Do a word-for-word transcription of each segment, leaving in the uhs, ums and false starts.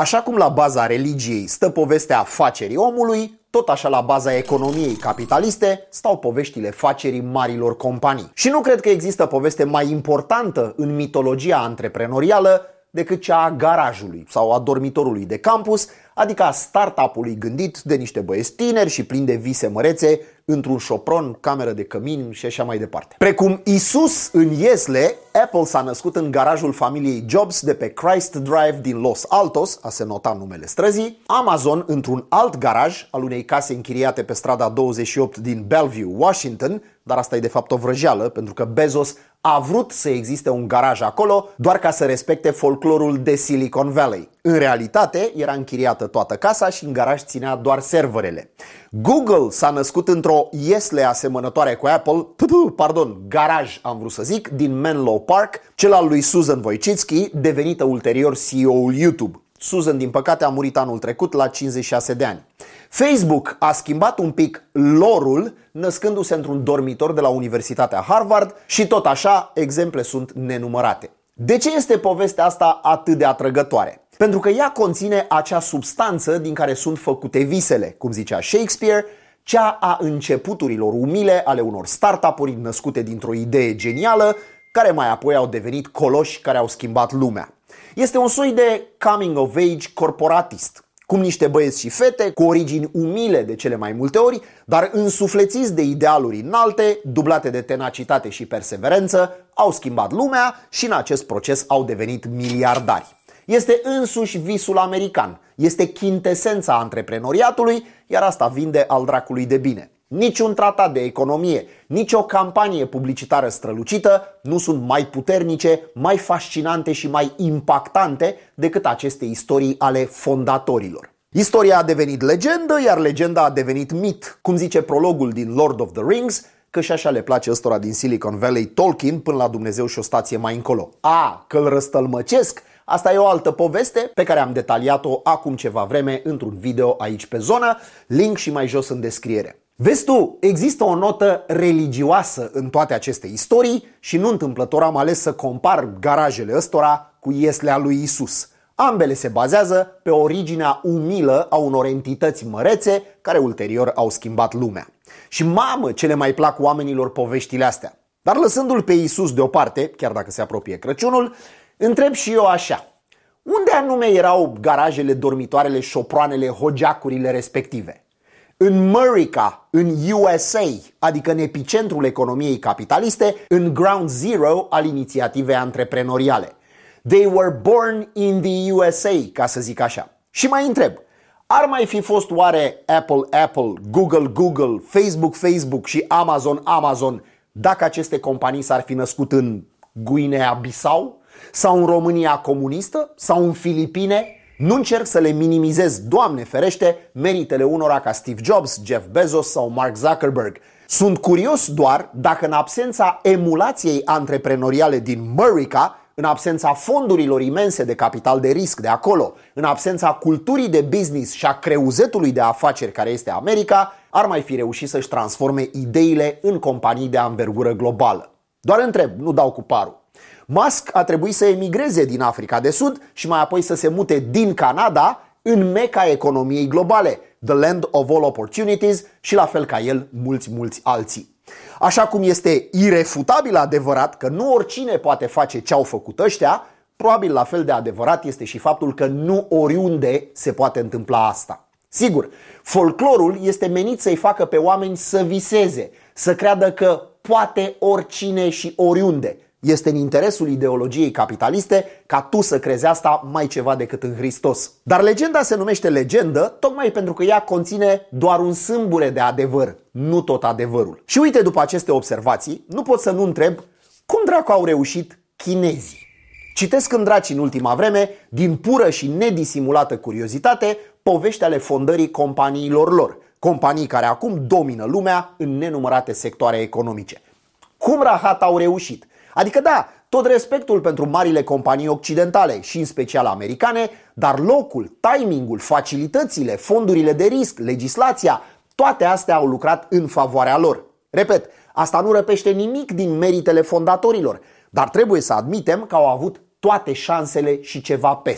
Așa cum la baza religiei stă povestea afacerii omului, tot așa la baza economiei capitaliste stau poveștile facerii marilor companii. Și nu cred că există poveste mai importantă în mitologia antreprenorială decât cea a garajului sau a dormitorului de campus, adică a startup-ului gândit de niște băieți tineri și plini de vise mărețe într-un șopron, cameră de cămin și așa mai departe. Precum Isus în Iesle, Apple s-a născut în garajul familiei Jobs de pe Christ Drive din Los Altos, a se nota numele străzii, Amazon într-un alt garaj al unei case închiriate pe strada douăzeci și opt din Bellevue, Washington, dar asta e de fapt o vrăjeală, pentru că Bezos a vrut să existe un garaj acolo doar ca să respecte folclorul de Silicon Valley. În realitate, era închiriată toată casa și în garaj ținea doar serverele. Google s-a născut într-o Iesle asemănătoare cu Apple, pardon, garaj am vrut să zic, din Menlo Park, cel al lui Susan Wojcicki, devenită ulterior C E O-ul YouTube. Susan, din păcate, a murit anul trecut la cincizeci și șase de ani. Facebook a schimbat un pic lore-ul, născându-se într-un dormitor de la Universitatea Harvard și tot așa, exemple sunt nenumărate. De ce este povestea asta atât de atrăgătoare? Pentru că ea conține acea substanță din care sunt făcute visele, cum zicea Shakespeare, cea a începuturilor umile ale unor startup-uri născute dintr-o idee genială, care mai apoi au devenit coloși care au schimbat lumea. Este un soi de coming of age corporatist, cum niște băieți și fete cu origini umile de cele mai multe ori, dar însuflețiți de idealuri înalte, dublate de tenacitate și perseverență, au schimbat lumea și în acest proces au devenit miliardari. Este însuși visul american, este chintesența antreprenoriatului, iar asta vinde al dracului de bine. Niciun tratat de economie, nici o campanie publicitară strălucită nu sunt mai puternice, mai fascinante și mai impactante decât aceste istorii ale fondatorilor. Istoria a devenit legendă, iar legenda a devenit mit, cum zice prologul din Lord of the Rings, că și așa le place ăstora din Silicon Valley Tolkien până la Dumnezeu și o stație mai încolo. A, că îl răstălmăcesc, asta e o altă poveste pe care am detaliat-o acum ceva vreme într-un video aici pe zonă, link și mai jos în descriere. Vezi tu, există o notă religioasă în toate aceste istorii și nu întâmplător am ales să compar garajele ăstora cu Ieslea lui Isus. Ambele se bazează pe originea umilă a unor entități mărețe care ulterior au schimbat lumea. Și mamă, ce le mai plac oamenilor poveștile astea. Dar lăsându-l pe Isus deoparte, chiar dacă se apropie Crăciunul, întreb și eu așa. Unde anume erau garajele, dormitoarele, șoproanele, hogeacurile respective? În Murica, în U S A, adică în epicentrul economiei capitaliste, în ground zero al inițiativei antreprenoriale. They were born in the U S A, ca să zic așa. Și mai întreb, ar mai fi fost oare Apple Apple, Google Google, Facebook Facebook și Amazon Amazon dacă aceste companii s-ar fi născut în Guinea-Bissau? Sau în România comunistă? Sau în Filipine? Nu încerc să le minimizez, Doamne ferește, meritele unora ca Steve Jobs, Jeff Bezos sau Mark Zuckerberg. Sunt curios doar dacă în absența emulației antreprenoriale din Murica, în absența fondurilor imense de capital de risc de acolo, în absența culturii de business și a creuzetului de afaceri care este America, ar mai fi reușit să-și transforme ideile în companii de anvergură globală. Doar întreb, nu dau cu parul. Musk a trebuit să emigreze din Africa de Sud și mai apoi să se mute din Canada în meca economiei globale, the land of all opportunities, și la fel ca el mulți, mulți alții. Așa cum este irefutabil adevărat că nu oricine poate face ce au făcut ăștia, probabil la fel de adevărat este și faptul că nu oriunde se poate întâmpla asta. Sigur, folclorul este menit să-i facă pe oameni să viseze, să creadă că poate oricine și oriunde. Este în interesul ideologiei capitaliste ca tu să crezi asta mai ceva decât în Hristos. Dar legenda se numește legendă tocmai pentru că ea conține doar un sâmbure de adevăr, nu tot adevărul. Și uite, după aceste observații, nu pot să nu întreb cum dracu au reușit chinezii. Citesc în draci în ultima vreme, din pură și nedisimulată curiozitate, povești ale fondării companiilor lor, companii care acum domină lumea în nenumărate sectoare economice. Cum rahat au reușit? Adică da, tot respectul pentru marile companii occidentale și în special americane, dar locul, timingul, facilitățile, fondurile de risc, legislația, toate astea au lucrat în favoarea lor. Repet, asta nu răpește nimic din meritele fondatorilor, dar trebuie să admitem că au avut toate șansele și ceva peste.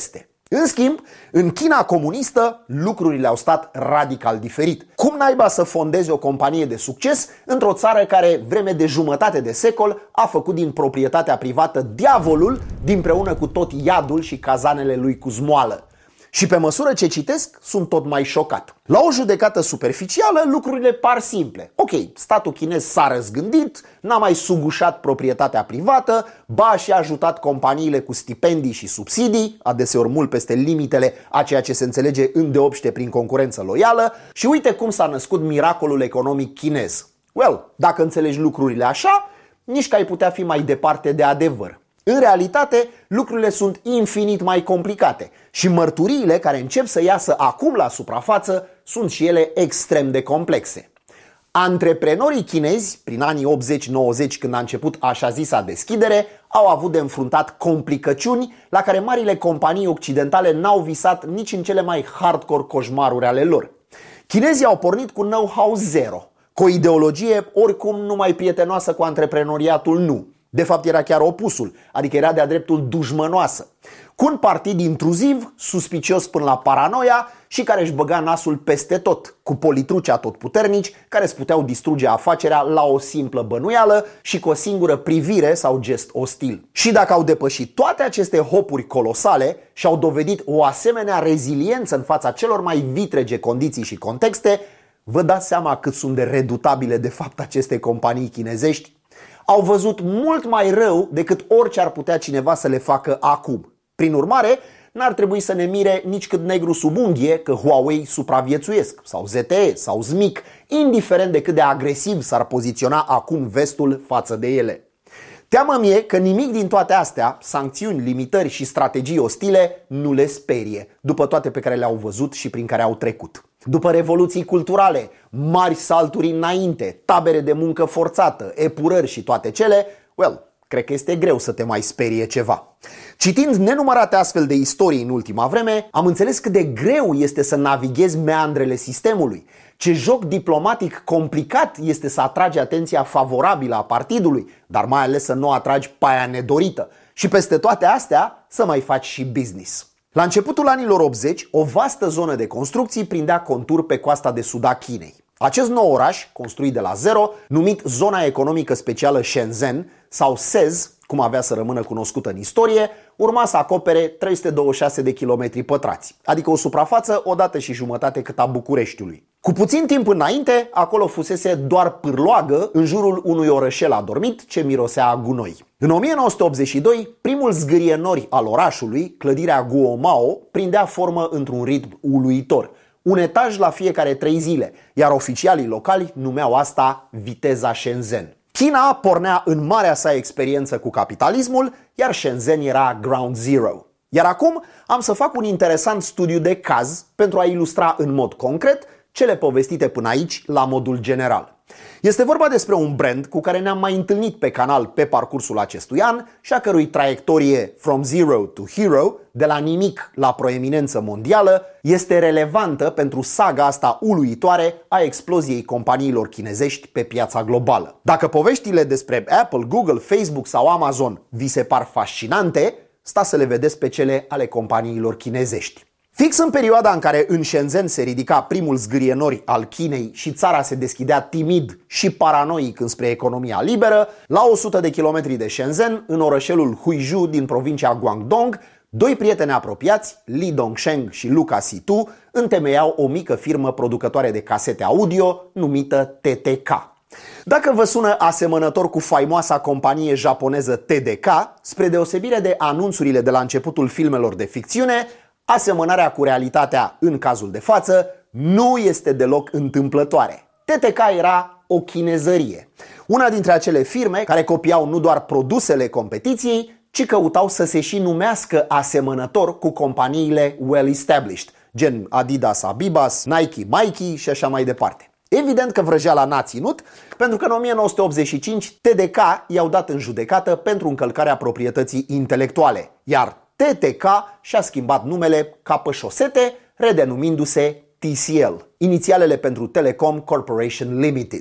În schimb, în China comunistă, lucrurile au stat radical diferit. Cum naiba să fondezi o companie de succes într-o țară care, vreme de jumătate de secol, a făcut din proprietatea privată diavolul, dinpreună cu tot iadul și cazanele lui cu zmoală? Și pe măsură ce citesc, sunt tot mai șocat. La o judecată superficială, lucrurile par simple. Ok, statul chinez s-a răzgândit, n-a mai sugușat proprietatea privată, ba și-a ajutat companiile cu stipendii și subsidii, adeseori mult peste limitele a ceea ce se înțelege îndeopște prin concurență loială, și uite cum s-a născut miracolul economic chinez. Well, dacă înțelegi lucrurile așa, nici că ai putea fi mai departe de adevăr. În realitate, lucrurile sunt infinit mai complicate și mărturiile care încep să iasă acum la suprafață sunt și ele extrem de complexe. Antreprenorii chinezi, prin anii optzeci nouăzeci, când a început așa zisa deschidere, au avut de înfruntat complicăciuni la care marile companii occidentale n-au visat nici în cele mai hardcore coșmaruri ale lor. Chinezii au pornit cu know-how zero, cu o ideologie oricum numai prietenoasă cu antreprenoriatul nu. De fapt era chiar opusul, adică era de-a dreptul dușmănoasă, cu un partid intruziv, suspicios până la paranoia și care își băga nasul peste tot, cu politruci atotputernici care îți puteau distruge afacerea la o simplă bănuială și cu o singură privire sau gest ostil. Și dacă au depășit toate aceste hopuri colosale și au dovedit o asemenea reziliență în fața celor mai vitrege condiții și contexte, vă dați seama cât sunt de redutabile de fapt aceste companii chinezești? Au văzut mult mai rău decât orice ar putea cineva să le facă acum. Prin urmare, n-ar trebui să ne mire nici cât negru sub unghie că Huawei supraviețuiesc, sau Z T E, sau S M I C, indiferent de cât de agresiv s-ar poziționa acum vestul față de ele. Teamă mie că nimic din toate astea, sancțiuni, limitări și strategii ostile, nu le sperie, după toate pe care le-au văzut și prin care au trecut. După revoluții culturale, mari salturi înainte, tabere de muncă forțată, epurări și toate cele, well, cred că este greu să te mai sperie ceva. Citind nenumărate astfel de istorii în ultima vreme, am înțeles cât de greu este să navighezi meandrele sistemului, ce joc diplomatic complicat este să atragi atenția favorabilă a partidului, dar mai ales să nu atragi paia nedorită și peste toate astea să mai faci și business. La începutul anilor optzeci, o vastă zonă de construcții prindea contur pe coasta de sud a Chinei. Acest nou oraș, construit de la zero, numit Zona Economică Specială Shenzhen sau S E Z, cum avea să rămână cunoscută în istorie, urma să acopere trei sute douăzeci și șase de kilometri pătrați, adică o suprafață o dată și jumătate cât a Bucureștiului. Cu puțin timp înainte, acolo fusese doar pârloagă în jurul unui orășel adormit ce mirosea a gunoi. În o mie nouă sute optzeci și doi, primul zgârie nori al orașului, clădirea Guomao, prindea formă într-un ritm uluitor. Un etaj la fiecare trei zile, iar oficialii locali numeau asta viteza Shenzhen. China pornea în marea sa experiență cu capitalismul, iar Shenzhen era ground zero. Iar acum am să fac un interesant studiu de caz pentru a ilustra în mod concret cele povestite până aici la modul general. Este vorba despre un brand cu care ne-am mai întâlnit pe canal pe parcursul acestui an și a cărui traiectorie from zero to hero, de la nimic la proeminență mondială, este relevantă pentru saga asta uluitoare a exploziei companiilor chinezești pe piața globală. Dacă poveștile despre Apple, Google, Facebook sau Amazon vi se par fascinante, stați să le vedeți pe cele ale companiilor chinezești. Fix în perioada în care în Shenzhen se ridica primul zgârie nori al Chinei și țara se deschidea timid și paranoic înspre economia liberă, la o sută de kilometri de Shenzhen, în orășelul Huizhou din provincia Guangdong, doi prieteni apropiați, Li Dongsheng și Luca Situ, întemeiau o mică firmă producătoare de casete audio numită T T K. Dacă vă sună asemănător cu faimoasa companie japoneză T D K, spre deosebire de anunțurile de la începutul filmelor de ficțiune, asemănarea cu realitatea în cazul de față nu este deloc întâmplătoare. T T K era o chinezărie, una dintre acele firme care copiau nu doar produsele competiției, ci căutau să se și numească asemănător cu companiile well-established, gen Adidas Abibas, Nike Mikey și așa mai departe. Evident că vrăjeala n-a ținut, pentru că în o mie nouă sute optzeci și cinci T D K i-au dat în judecată pentru încălcarea proprietății intelectuale, iar T T K și-a schimbat numele ca pe șosete, redenumindu-se T C L, inițialele pentru Telecom Corporation Limited.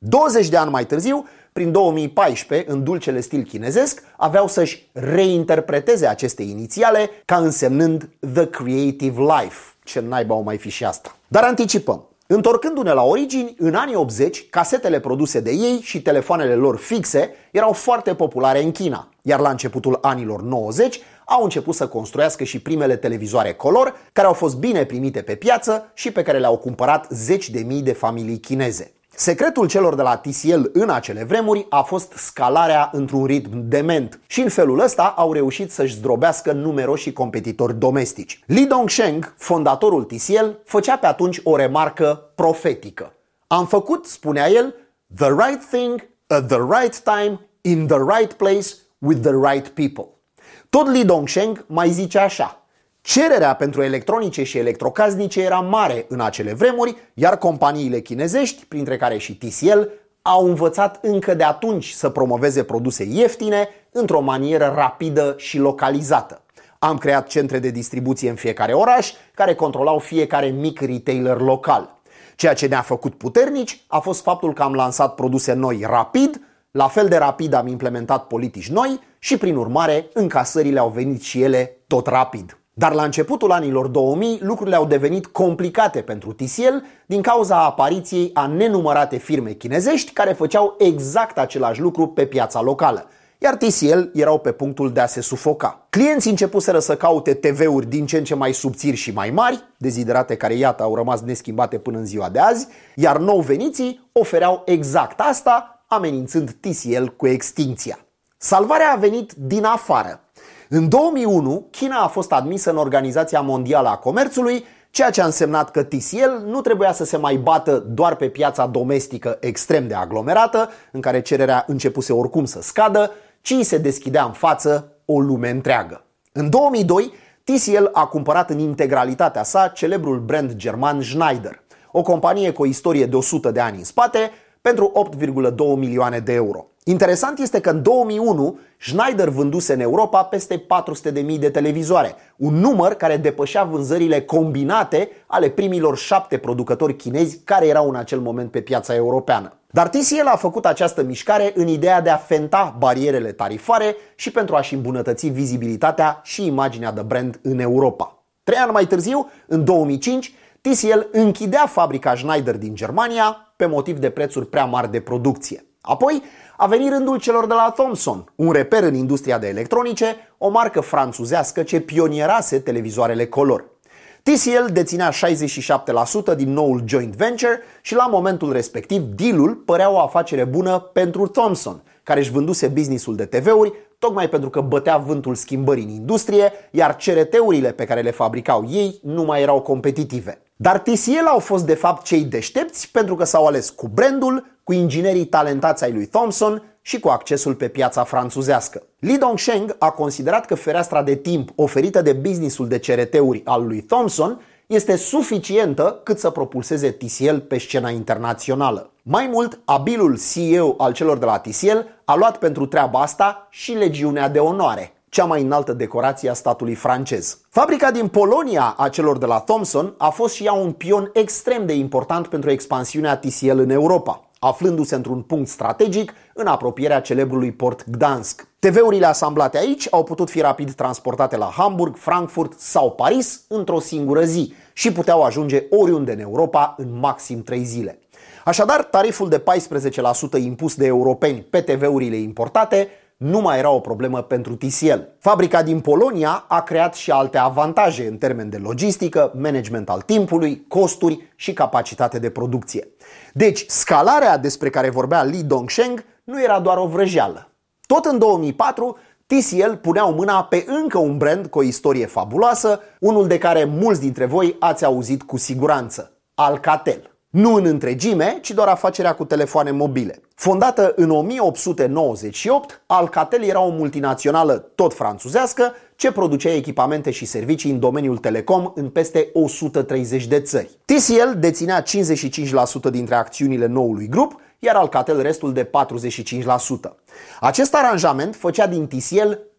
douăzeci de ani mai târziu, prin două mii paisprezece, în dulcele stil chinezesc, aveau să-și reinterpreteze aceste inițiale ca însemnând The Creative Life. Ce naiba o mai fi și asta. Dar anticipăm. Întorcându-ne la origini, în anii optzeci, casetele produse de ei și telefoanele lor fixe erau foarte populare în China, iar la începutul anilor nouăzeci au început să construiască și primele televizoare color, care au fost bine primite pe piață și pe care le-au cumpărat zeci de mii de familii chineze. Secretul celor de la T C L în acele vremuri a fost scalarea într-un ritm dement și în felul ăsta au reușit să-și zdrobească numeroși competitori domestici. Li Dongsheng, fondatorul T C L, făcea pe atunci o remarcă profetică. Am făcut, spunea el, the right thing at the right time, in the right place, with the right people. Tot Li Dongsheng mai zice așa: cererea pentru electronice și electrocasnice era mare în acele vremuri, iar companiile chinezești, printre care și T C L, au învățat încă de atunci să promoveze produse ieftine într-o manieră rapidă și localizată. Am creat centre de distribuție în fiecare oraș care controlau fiecare mic retailer local. Ceea ce ne-a făcut puternici a fost faptul că am lansat produse noi rapid, la fel de rapid am implementat politici noi și, prin urmare, încasările au venit și ele tot rapid. Dar la începutul anilor două mii, lucrurile au devenit complicate pentru T C L din cauza apariției a nenumărate firme chinezești care făceau exact același lucru pe piața locală, iar T C L erau pe punctul de a se sufoca. Clienții începuseră să caute T V-uri din ce în ce mai subțiri și mai mari, deziderate care, iată, au rămas neschimbate până în ziua de azi, iar nou veniții ofereau exact asta, amenințând T C L cu extinția. Salvarea a venit din afară. În două mii unu, China a fost admisă în Organizația Mondială a Comerțului, ceea ce a însemnat că T C L nu trebuia să se mai bată doar pe piața domestică extrem de aglomerată, în care cererea începuse oricum să scadă, ci se deschidea în față o lume întreagă. În două mii doi, T C L a cumpărat în integralitatea sa celebrul brand german Schneider, o companie cu o istorie de o sută de ani în spate, pentru opt virgulă doi milioane de euro. Interesant este că în două mii unu Schneider vânduse în Europa peste patru sute de mii de televizoare, un număr care depășea vânzările combinate ale primilor șapte producători chinezi care erau în acel moment pe piața europeană. Dar T C L a făcut această mișcare în ideea de a fenta barierele tarifare și pentru a-și îmbunătăți vizibilitatea și imaginea de brand în Europa. Trei ani mai târziu, în două mii cinci, T C L închidea fabrica Schneider din Germania pe motiv de prețuri prea mari de producție. Apoi a venit rândul celor de la Thomson, un reper în industria de electronice, o marcă franțuzească ce pionierase televizoarele color. T C L deținea șaizeci și șapte la sută din noul joint venture și la momentul respectiv deal-ul părea o afacere bună pentru Thomson, care își vânduse businessul de T V-uri tocmai pentru că bătea vântul schimbării în industrie, iar C R T-urile pe care le fabricau ei nu mai erau competitive. Dar T C L au fost de fapt cei deștepți pentru că s-au ales cu brandul, cu inginerii talentați ai lui Thomson și cu accesul pe piața franțuzească. Li Dongsheng a considerat că fereastra de timp oferită de businessul de C R T-uri al lui Thomson este suficientă cât să propulseze T C L pe scena internațională. Mai mult, abilul C E O al celor de la T C L a luat pentru treaba asta și Legiunea de Onoare, cea mai înaltă decorație a statului francez. Fabrica din Polonia a celor de la Thomson a fost și ea un pion extrem de important pentru expansiunea T C L în Europa, aflându-se într-un punct strategic în apropierea celebrului port Gdansk. T V-urile asamblate aici au putut fi rapid transportate la Hamburg, Frankfurt sau Paris într-o singură zi și puteau ajunge oriunde în Europa în maxim trei zile. Așadar, tariful de paisprezece la sută impus de europeni pe T V-urile importate nu mai era o problemă pentru T C L. Fabrica din Polonia a creat și alte avantaje în termen de logistică, management al timpului, costuri și capacitate de producție. Deci, scalarea despre care vorbea Li Dongsheng nu era doar o vrăjeală. Tot în două mii patru, T C L puneau mâna pe încă un brand cu o istorie fabuloasă, unul de care mulți dintre voi ați auzit cu siguranță: Alcatel. Nu în întregime, ci doar afacerea cu telefoane mobile. Fondată în o mie opt sute nouăzeci și opt, Alcatel era o multinațională tot franțuzească ce producea echipamente și servicii în domeniul telecom în peste o sută treizeci de țări. T C L deținea cincizeci și cinci la sută dintre acțiunile noului grup, iar Alcatel restul de patruzeci și cinci la sută. Acest aranjament făcea din T C L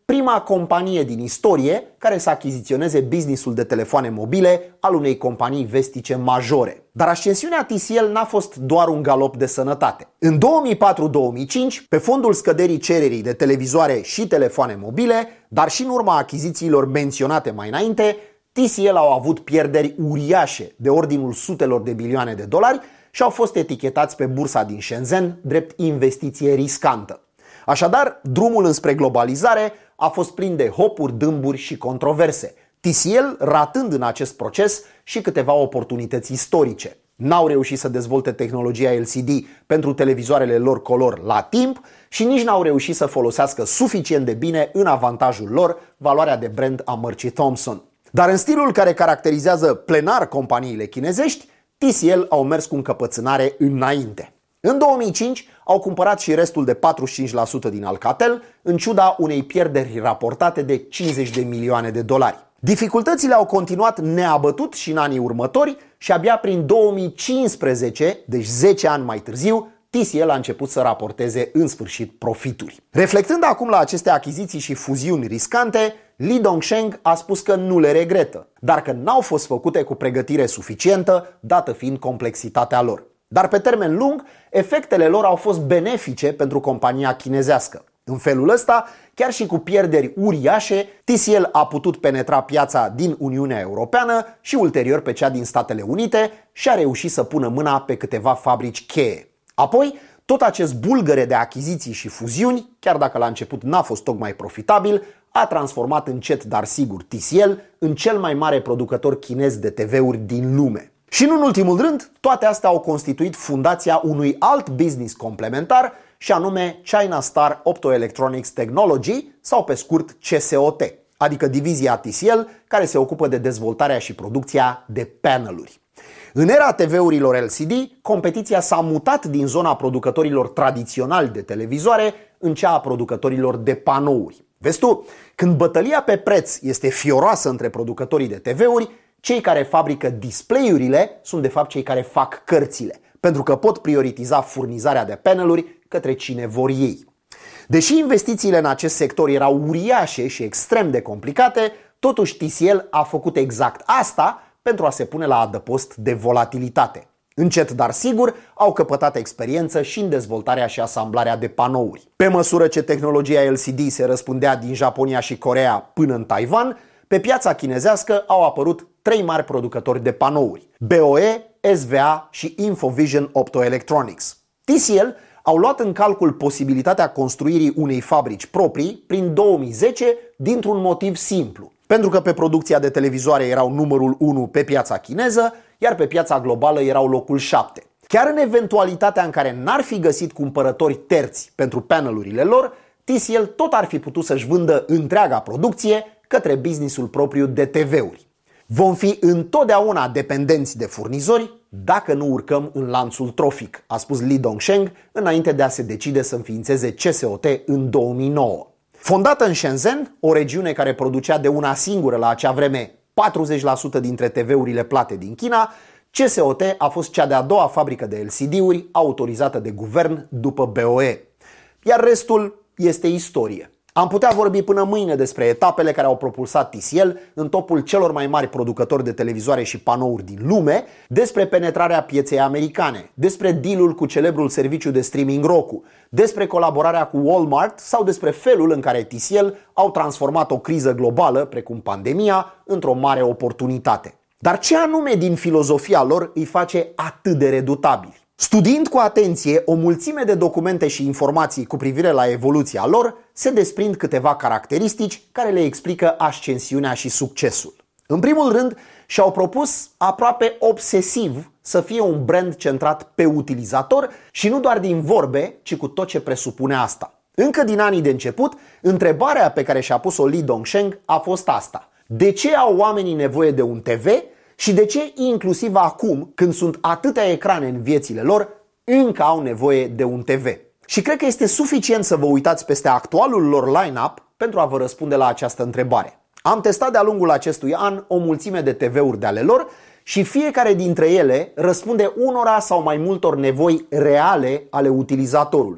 prima companie din istorie care să achiziționeze businessul de telefoane mobile al unei companii vestice majore. Dar ascensiunea T C L n-a fost doar un galop de sănătate. În două mii patru două mii cinci, pe fondul scăderii cererii de televizoare și telefoane mobile, dar și în urma achizițiilor menționate mai înainte, T C L au avut pierderi uriașe de ordinul sutelor de milioane de dolari și au fost etichetați pe bursa din Shenzhen drept investiție riscantă. Așadar, drumul înspre globalizare a fost plin de hopuri, dâmburi și controverse, T C L ratând în acest proces și câteva oportunități istorice. N-au reușit să dezvolte tehnologia L C D pentru televizoarele lor color la timp și nici n-au reușit să folosească suficient de bine în avantajul lor valoarea de brand a mărcii Thomson. Dar în stilul care caracterizează plenar companiile chinezești, T C L au mers cu încăpățânare înainte. În două mii cinci au cumpărat și restul de patruzeci și cinci la sută din Alcatel, în ciuda unei pierderi raportate de cincizeci de milioane de dolari. Dificultățile au continuat neabătut și în anii următori și abia prin două mii cincisprezece, deci zece ani mai târziu, T C L a început să raporteze în sfârșit profituri. Reflectând acum la aceste achiziții și fuziuni riscante, Li Dongsheng a spus că nu le regretă, dar că n-au fost făcute cu pregătire suficientă, dată fiind complexitatea lor. Dar pe termen lung, efectele lor au fost benefice pentru compania chinezească. În felul ăsta, chiar și cu pierderi uriașe, T C L a putut penetra piața din Uniunea Europeană și ulterior pe cea din Statele Unite și a reușit să pună mâna pe câteva fabrici cheie. Apoi, tot acest bulgăre de achiziții și fuziuni, chiar dacă la început n-a fost tocmai profitabil, a transformat încet, dar sigur, T C L în cel mai mare producător chinez de T V-uri din lume. Și nu în ultimul rând, toate astea au constituit fundația unui alt business complementar și anume China Star Optoelectronics Technology sau pe scurt C S O T, adică divizia T C L care se ocupă de dezvoltarea și producția de paneluri. În era T V-urilor L C D, competiția s-a mutat din zona producătorilor tradiționali de televizoare în cea a producătorilor de panouri. Vezi tu, când bătălia pe preț este fioroasă între producătorii de T V-uri, cei care fabrică display-urile sunt de fapt cei care fac cărțile, pentru că pot prioritiza furnizarea de paneluri către cine vor ei. Deși investițiile în acest sector erau uriașe și extrem de complicate, totuși T C L a făcut exact asta pentru a se pune la adăpost de volatilitate. Încet, dar sigur, au căpătat experiență și în dezvoltarea și asamblarea de panouri. Pe măsură ce tehnologia L C D se răspândea din Japonia și Coreea până în Taiwan, pe piața chinezească au apărut trei mari producători de panouri: B O E, S V A și Infovision Optoelectronics. T C L au luat în calcul posibilitatea construirii unei fabrici proprii prin două mii zece dintr-un motiv simplu. Pentru că pe producția de televizoare erau numărul unu pe piața chineză, iar pe piața globală erau locul șapte. Chiar în eventualitatea în care n-ar fi găsit cumpărători terți pentru panelurile lor, T C L tot ar fi putut să-și vândă întreaga producție către businessul propriu de T V-uri. Vom fi întotdeauna dependenți de furnizori dacă nu urcăm în lanțul trofic, a spus Li Dongsheng înainte de a se decide să înființeze C S O T în două mii nouă. Fondată în Shenzhen, o regiune care producea de una singură la acea vreme patruzeci la sută dintre T V-urile plate din China, C S O T a fost cea de-a doua fabrică de L C D-uri autorizată de guvern după B O E. Iar restul este istorie. Am putea vorbi până mâine despre etapele care au propulsat T C L în topul celor mai mari producători de televizoare și panouri din lume, despre penetrarea pieței americane, despre dealul cu celebrul serviciu de streaming Roku, despre colaborarea cu Walmart sau despre felul în care T C L au transformat o criză globală, precum pandemia, într-o mare oportunitate. Dar ce anume din filozofia lor îi face atât de redutabili? Studiind cu atenție o mulțime de documente și informații cu privire la evoluția lor, se desprind câteva caracteristici care le explică ascensiunea și succesul. În primul rând, și-au propus aproape obsesiv să fie un brand centrat pe utilizator și nu doar din vorbe, ci cu tot ce presupune asta. Încă din anii de început, întrebarea pe care și-a pus-o Li Dongsheng a fost asta: de ce au oamenii nevoie de un T V? Și de ce, inclusiv acum, când sunt atâtea ecrane în viețile lor, încă au nevoie de un T V? Și cred că este suficient să vă uitați peste actualul lor line-up pentru a vă răspunde la această întrebare. Am testat de-a lungul acestui an o mulțime de T V-uri de ale lor și fiecare dintre ele răspunde unora sau mai multor nevoi reale ale utilizatorului.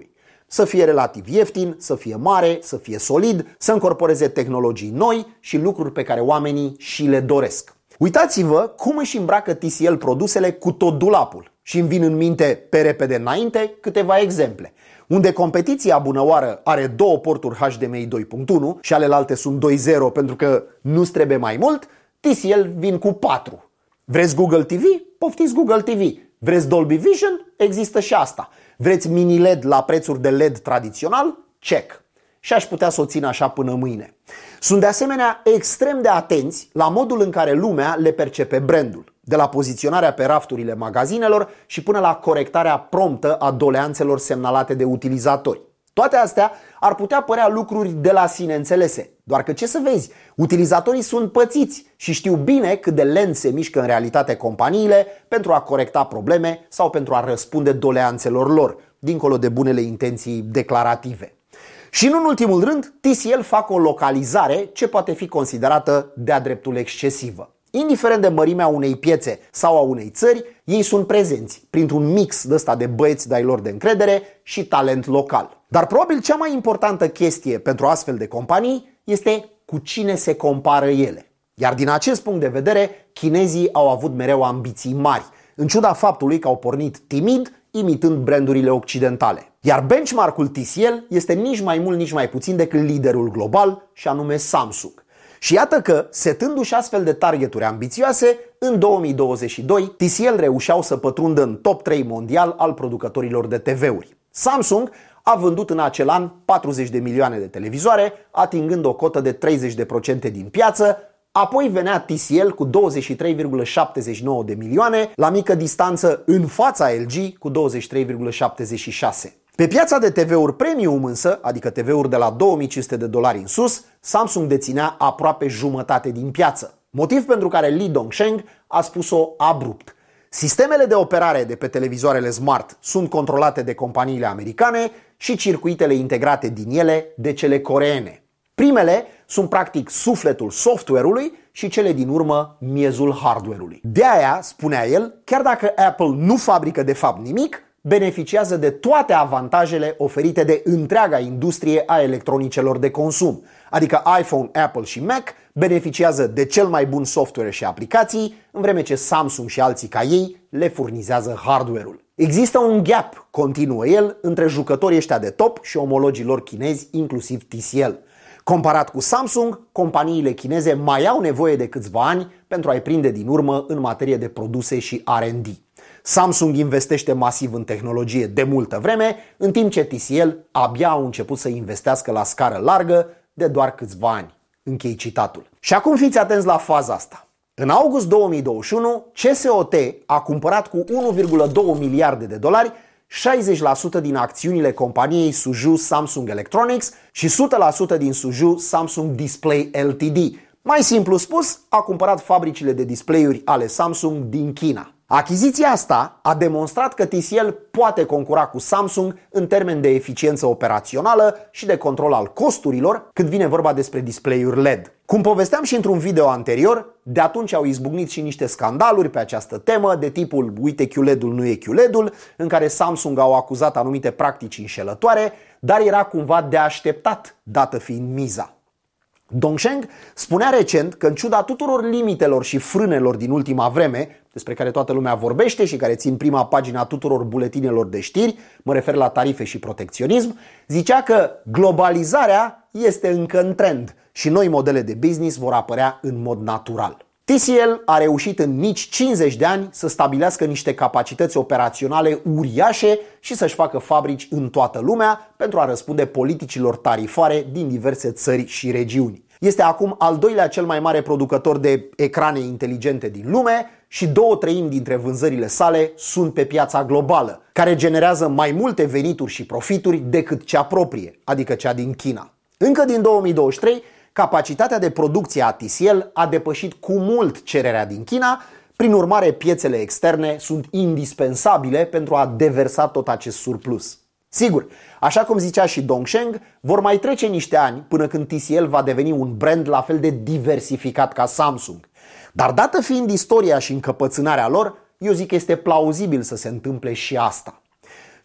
Să fie relativ ieftin, să fie mare, să fie solid, să încorporeze tehnologii noi și lucruri pe care oamenii și le doresc. Uitați-vă cum își îmbracă T C L produsele cu tot dulapul. Și îmi vin în minte pe repede înainte câteva exemple. Unde competiția bunăoară are două porturi H D M I doi punct unu și alelalte sunt doi punct zero pentru că nu-ți trebuie mai mult, T C L vin cu patru. Vreți Google T V? Poftiți Google T V. Vreți Dolby Vision? Există și asta. Vreți mini L E D la prețuri de L E D tradițional? Check. Și aș putea să o țin așa până mâine. Sunt de asemenea extrem de atenți la modul în care lumea le percepe brandul. De la poziționarea pe rafturile magazinelor și până la corectarea promptă a doleanțelor semnalate de utilizatori. Toate astea ar putea părea lucruri de la sine înțelese. Doar că ce să vezi, utilizatorii sunt pățiți și știu bine cât de lent se mișcă în realitate companiile pentru a corecta probleme sau pentru a răspunde doleanțelor lor, dincolo de bunele intenții declarative. Și nu în ultimul rând, T C L fac o localizare ce poate fi considerată de-a dreptul excesivă. Indiferent de mărimea unei piețe sau a unei țări, ei sunt prezenți printr-un mix de ăsta de băieți de-ai lor de încredere și talent local. Dar probabil cea mai importantă chestie pentru astfel de companii este cu cine se compară ele. Iar din acest punct de vedere, chinezii au avut mereu ambiții mari, în ciuda faptului că au pornit timid, imitând brandurile occidentale. Iar benchmark-ul T C L este nici mai mult, nici mai puțin decât liderul global, și anume Samsung. Și iată că, setându-și astfel de targeturi ambițioase, în două mii douăzeci și doi, T C L reușeau să pătrundă în top trei mondial al producătorilor de T V-uri. Samsung a vândut în acel an patruzeci de milioane de televizoare, atingând o cotă de treizeci la sută din piață, apoi venea T C L cu douăzeci și trei virgulă șaptezeci și nouă de milioane, la mică distanță în fața L G cu douăzeci și trei virgulă șaptezeci și șase. Pe piața de T V-uri premium însă, adică T V-uri de la două mii cinci sute de dolari în sus, Samsung deținea aproape jumătate din piață. Motiv pentru care Li Dongsheng a spus-o abrupt. Sistemele de operare de pe televizoarele smart sunt controlate de companiile americane și circuitele integrate din ele de cele coreene. Primele sunt practic sufletul software-ului și cele din urmă miezul hardware-ului. De aia, spunea el, chiar dacă Apple nu fabrică de fapt nimic, beneficiază de toate avantajele oferite de întreaga industrie a electronicelor de consum. Adică iPhone, Apple și Mac beneficiază de cel mai bun software și aplicații, în vreme ce Samsung și alții ca ei le furnizează hardware-ul. Există un gap, continuă el, între jucătorii ăștia de top și omologii lor chinezi, inclusiv T C L. Comparat cu Samsung, companiile chineze mai au nevoie de câțiva ani pentru a-i prinde din urmă în materie de produse și R and D. Samsung investește masiv în tehnologie de multă vreme, în timp ce T C L abia au început să investească la scară largă de doar câțiva ani. Închei citatul. Și acum fiți atenți la faza asta. În august două mii douăzeci și unu, C S O T a cumpărat cu unu virgulă doi miliarde de dolari șaizeci la sută din acțiunile companiei Suzhou Samsung Electronics și o sută la sută din Suzhou Samsung Display Ltd. Mai simplu spus, a cumpărat fabricile de display-uri ale Samsung din China. Achiziția asta a demonstrat că T C L poate concura cu Samsung în termen de eficiență operațională și de control al costurilor când vine vorba despre display-uri L E D. Cum povesteam și într-un video anterior, de atunci au izbucnit și niște scandaluri pe această temă, de tipul uite Q L E D-ul nu e Q L E D-ul, în care Samsung au acuzat anumite practici înșelătoare, dar era cumva de așteptat, dată fiind miza. Dongsheng spunea recent că în ciuda tuturor limitelor și frânelor din ultima vreme, despre care toată lumea vorbește și care țin prima pagina tuturor buletinelor de știri, mă refer la tarife și protecționism, zicea că globalizarea este încă în trend și noi modele de business vor apărea în mod natural. T C L a reușit în nici cincizeci de ani să stabilească niște capacități operaționale uriașe și să-și facă fabrici în toată lumea pentru a răspunde politicilor tarifare din diverse țări și regiuni. Este acum al doilea cel mai mare producător de ecrane inteligente din lume și două treimi dintre vânzările sale sunt pe piața globală, care generează mai multe venituri și profituri decât cea proprie, adică cea din China. Încă din două mii douăzeci și trei, capacitatea de producție a T C L a depășit cu mult cererea din China, prin urmare piețele externe sunt indispensabile pentru a deversa tot acest surplus. Sigur, așa cum zicea și Dongsheng, vor mai trece niște ani până când T C L va deveni un brand la fel de diversificat ca Samsung. Dar dată fiind istoria și încăpățânarea lor, eu zic că este plauzibil să se întâmple și asta.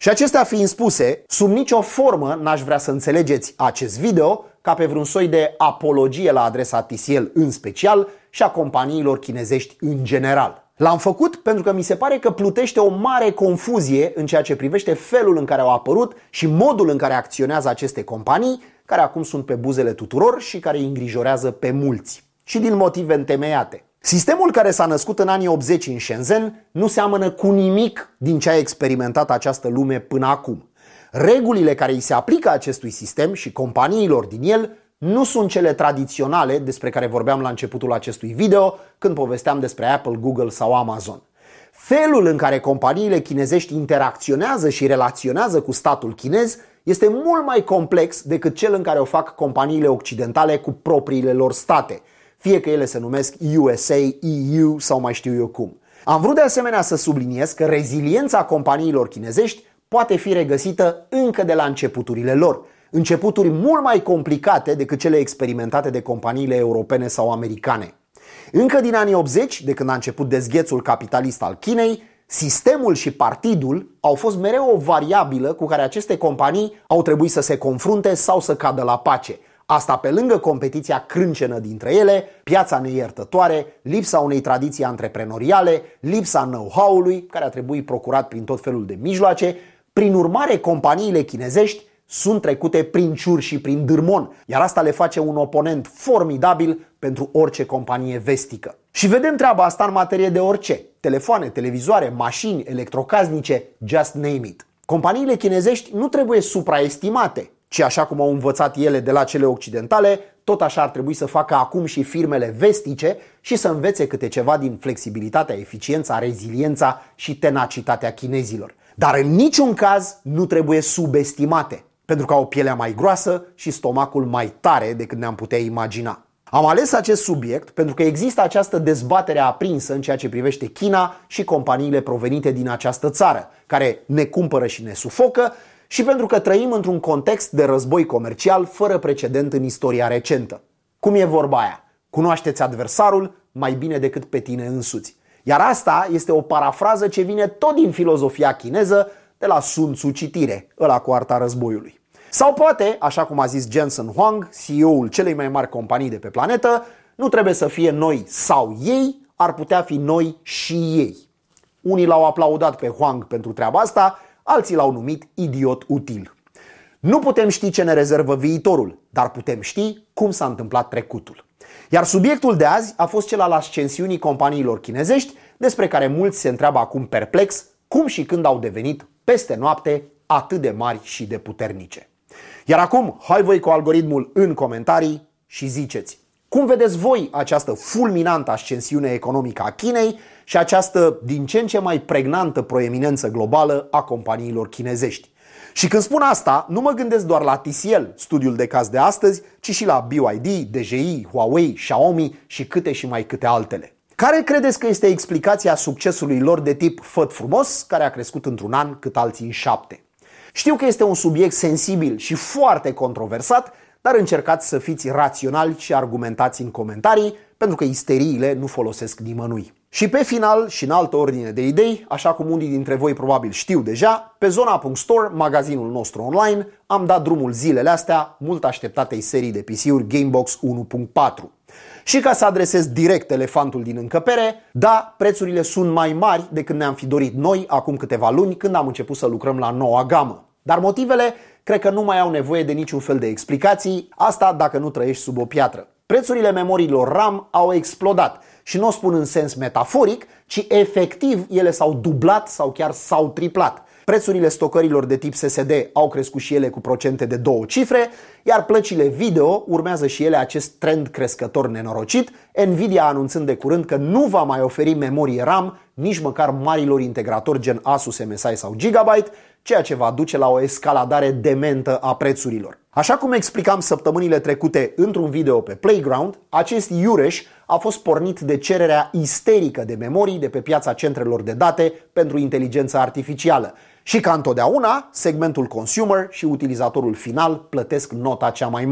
Și acestea fiind spuse, sub nicio formă n-aș vrea să înțelegeți acest video ca pe vreun soi de apologie la adresa T C L în special și a companiilor chinezești în general. L-am făcut pentru că mi se pare că plutește o mare confuzie în ceea ce privește felul în care au apărut și modul în care acționează aceste companii, care acum sunt pe buzele tuturor și care îi îngrijorează pe mulți. Și din motive întemeiate. Sistemul care s-a născut în anii optzeci în Shenzhen nu seamănă cu nimic din ce a experimentat această lume până acum. Regulile care îi se aplică acestui sistem și companiilor din el nu sunt cele tradiționale despre care vorbeam la începutul acestui video când povesteam despre Apple, Google sau Amazon. Felul în care companiile chinezești interacționează și relaționează cu statul chinez este mult mai complex decât cel în care o fac companiile occidentale cu propriile lor state, fie că ele se numesc U S A, E U sau mai știu eu cum. Am vrut de asemenea să subliniez că reziliența companiilor chinezești poate fi regăsită încă de la începuturile lor, începuturi mult mai complicate decât cele experimentate de companiile europene sau americane. Încă din anii optzeci, de când a început dezghețul capitalist al Chinei, sistemul și partidul au fost mereu o variabilă cu care aceste companii au trebuit să se confrunte sau să cadă la pace. Asta pe lângă competiția crâncenă dintre ele, piața neiertătoare, lipsa unei tradiții antreprenoriale, lipsa know-how-ului, care a trebuit procurat prin tot felul de mijloace. Prin urmare, companiile chinezești sunt trecute prin ciuri și prin dârmon, iar asta le face un oponent formidabil pentru orice companie vestică. Și vedem treaba asta în materie de orice: telefoane, televizoare, mașini, electrocasnice, just name it. Companiile chinezești nu trebuie supraestimate, ci așa cum au învățat ele de la cele occidentale, tot așa ar trebui să facă acum și firmele vestice și să învețe câte ceva din flexibilitatea, eficiența, reziliența și tenacitatea chinezilor. Dar în niciun caz nu trebuie subestimate, pentru că au pielea mai groasă și stomacul mai tare decât ne-am putea imagina. Am ales acest subiect pentru că există această dezbatere aprinsă în ceea ce privește China și companiile provenite din această țară, care ne cumpără și ne sufocă, și pentru că trăim într-un context de război comercial fără precedent în istoria recentă. Cum e vorba aia? Cunoașteți adversarul mai bine decât pe tine însuți. Iar asta este o parafrază ce vine tot din filozofia chineză, de la Sun Tzu citire, ăla cu arta războiului. Sau poate, așa cum a zis Jensen Huang, C E O-ul celei mai mari companii de pe planetă, nu trebuie să fie noi sau ei, ar putea fi noi și ei. Unii l-au aplaudat pe Huang pentru treaba asta, alții l-au numit idiot util. Nu putem ști ce ne rezervă viitorul, dar putem ști cum s-a întâmplat trecutul. Iar subiectul de azi a fost cel al ascensiunii companiilor chinezești, despre care mulți se întreabă acum perplex cum și când au devenit peste noapte atât de mari și de puternice. Iar acum, hai voi cu algoritmul în comentarii și ziceți: cum vedeți voi această fulminantă ascensiune economică a Chinei și această din ce în ce mai pregnantă proeminență globală a companiilor chinezești? Și când spun asta, nu mă gândesc doar la T C L, studiul de caz de astăzi, ci și la B Y D, D J I, Huawei, Xiaomi și câte și mai câte altele. Care credeți că este explicația succesului lor de tip făt frumos, care a crescut într-un an cât alții în șapte? Știu că este un subiect sensibil și foarte controversat, dar încercați să fiți raționali și argumentați în comentarii, pentru că isteriile nu folosesc nimănui. Și pe final, și în altă ordine de idei, așa cum unii dintre voi probabil știu deja, pe zona punct store, magazinul nostru online, am dat drumul zilele astea mult așteptatei serii de P C-uri Gamebox unu punct patru. Și ca să adresez direct elefantul din încăpere, da, prețurile sunt mai mari decât ne-am fi dorit noi acum câteva luni când am început să lucrăm la noua gamă. Dar motivele cred că nu mai au nevoie de niciun fel de explicații, asta dacă nu trăiești sub o piatră. Prețurile memoriilor RAM au explodat și nu o spun în sens metaforic, ci efectiv ele s-au dublat sau chiar s-au triplat. Prețurile stocărilor de tip S S D au crescut și ele cu procente de două cifre, iar plăcile video urmează și ele acest trend crescător nenorocit, Nvidia anunțând de curând că nu va mai oferi memorie RAM nici măcar marilor integratori gen Asus, M S I sau Gigabyte, ceea ce va duce la o escaladare dementă a prețurilor. Așa cum explicam săptămânile trecute într-un video pe Playground, acest iureș a fost pornit de cererea isterică de memorii de pe piața centrelor de date pentru inteligență artificială. Și ca întotdeauna, segmentul consumer și utilizatorul final plătesc nota cea mai mare.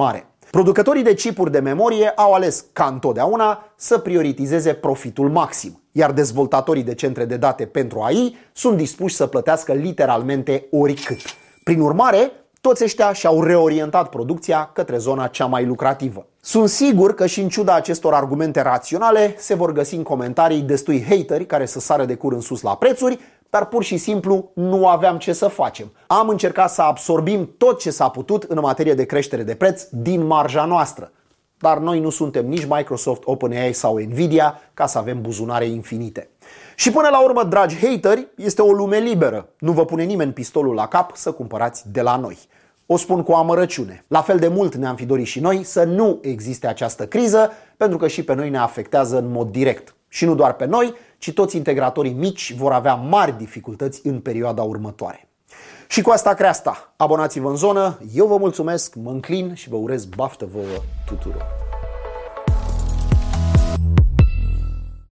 Producătorii de chipuri de memorie au ales, ca întotdeauna, să prioritizeze profitul maxim, iar dezvoltatorii de centre de date pentru A I sunt dispuși să plătească literalmente oricât. Prin urmare, toți ăștia și-au reorientat producția către zona cea mai lucrativă. Sunt sigur că și în ciuda acestor argumente raționale se vor găsi în comentarii destui hateri care să sară de cur în sus la prețuri, dar pur și simplu nu aveam ce să facem. Am încercat să absorbim tot ce s-a putut în materie de creștere de preț din marja noastră. Dar noi nu suntem nici Microsoft, OpenAI sau Nvidia ca să avem buzunare infinite. Și până la urmă, dragi hateri, este o lume liberă. Nu vă pune nimeni pistolul la cap să cumpărați de la noi. O spun cu amărăciune. La fel de mult ne-am fi dorit și noi să nu existe această criză, pentru că și pe noi ne afectează în mod direct. Și nu doar pe noi, ci toți integratorii mici vor avea mari dificultăți în perioada următoare. Și cu asta creasta. Abonați-vă în zonă, eu vă mulțumesc, mă înclin și vă urez baftă vouă tuturor.